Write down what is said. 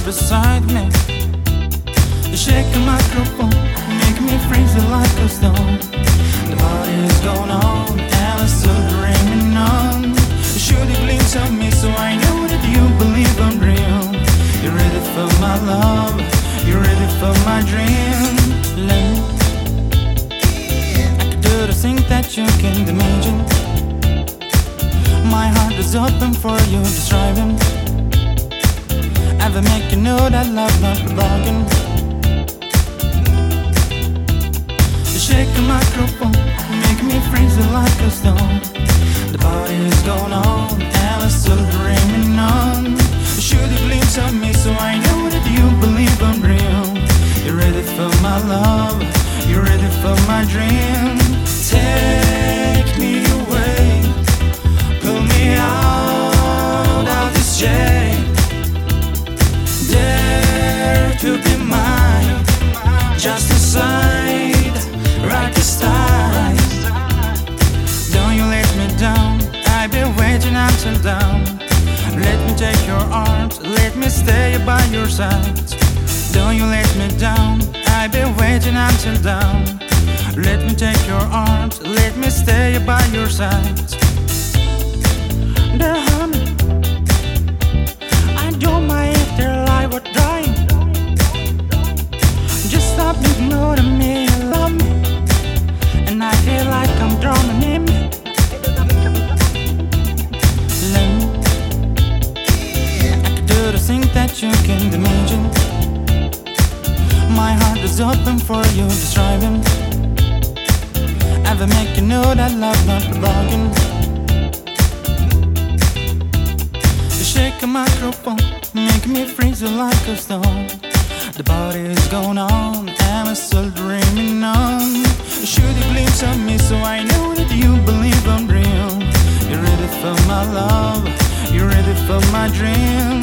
beside me. You shake the microphone, make me freeze it like a stone. The party is going on, and I'm still dreaming on. You shoot a glimpse of me, so I know that you believe I'm real. You're ready for my love, you're ready for my dream. Let me, I could do the things that you can't imagine. My heart is open for you, just driving. Ever make you know that love not a bargain. You shake the microphone, make me freeze it like a stone. The party is going on, and I'm still dreaming on. You shoot a glimpse of me, so I know that you believe I'm real. You're ready for my love, you're ready for my dream. Take me away, pull me out of this jail. Dare to be mine, just aside, right this time. Don't you let me down, I've been waiting until dawn. Let me take your arms, let me stay by your side. Don't you let me down, I've been waiting until dawn. Let me take your arms, let me stay by your side. The honey, I don't mind if their life or dying. Just stop ignoring me and love me, and I feel like I'm drowning in me. Let me, I could do the things that you can't imagine. My heart is open for you, just driving. Ever make you know that love not a bargain. You shake a microphone, make me freeze it like a stone. The party is going on, and I'm still dreaming on. You shoot a glimpse of me, so I know that you believe I'm real. You're ready for my love, you're ready for my dream.